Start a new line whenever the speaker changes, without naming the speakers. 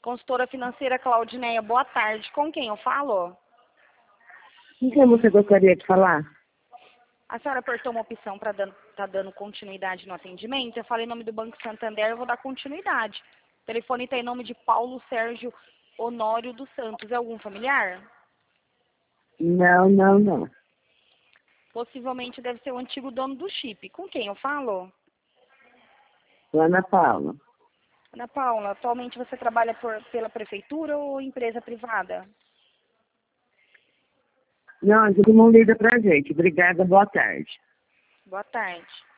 Consultora financeira Claudineia, boa tarde. Com quem eu falo?
Com quem você gostaria de falar?
A senhora apertou uma opção para tá dando continuidade no atendimento. Eu falei em nome do Banco Santander, eu vou dar continuidade. O telefone está em nome de Paulo Sérgio Honório dos Santos. É algum familiar?
Não.
Possivelmente deve ser o antigo dono do chip. Com quem eu falo?
Ana Paula.
Ana Paula, atualmente você trabalha pela prefeitura ou empresa privada?
Não, todo mundo liga pra gente. Obrigada, boa tarde.
Boa tarde.